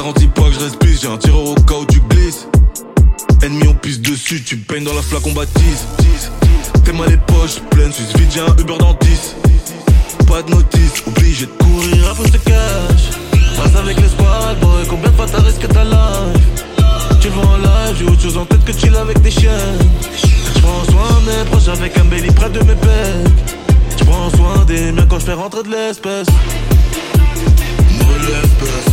Garantis pas que je reste pisse, j'ai un tireur au cas où tu glisses. Ennemi on pisse dessus, tu peignes dans la flaque on baptise. T'es mal les poches pleines, suis vite j'ai un Uber dans 10. Pas de notice, obligé de courir après je te cache. Passe avec l'espoir, boy, combien de fois t'as risqué ta life? Tu le vois en live, j'ai autre chose en tête que chill avec des chiens. J'prends soin de mes proches avec un belly près de mes pecs. J'prends soin des miens quand j'fais rentrer de l'espèce. Nouvelle espèce,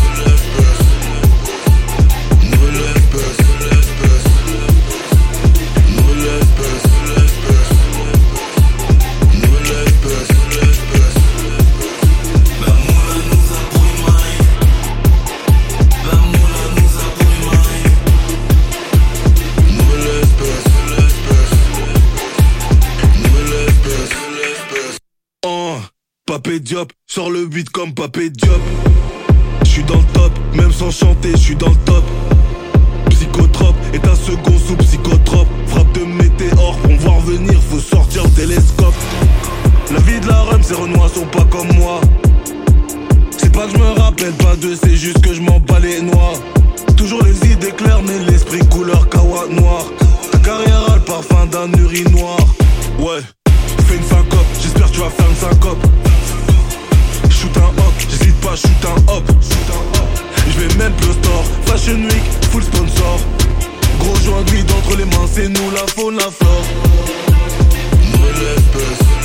nouvelle espèce, nouvelle espèce, nouvelle espèce. La moula nous a pris maille. La moula nous a pris maille. Nouvelle espèce, nouvelle espèce. Oh, Papé Diop, sors le beat comme Papé Diop. J'suis dans le top, même sans chanter, j'suis dans le top. Psychotrope, est un second sous psychotrope. Frappe de météore, pour me voir venir, faut sortir le télescope. La vie de la rhum, ces renois sont pas comme moi. C'est pas que je me rappelle pas d'eux, c'est juste que je m'en bats les noix. Toujours les idées claires, mais l'esprit couleur kawa noir. Ta carrière a le parfum d'un urinoir. Ouais, fais une syncope, j'espère que tu vas faire une syncope. Shoot un hop, j'hésite pas, shoot un hop. Je vais même plus au store, Fashion Week, full sponsor. Gros joint de weed entre les mains, c'est nous la faune, la flore. Nouvelle espèce.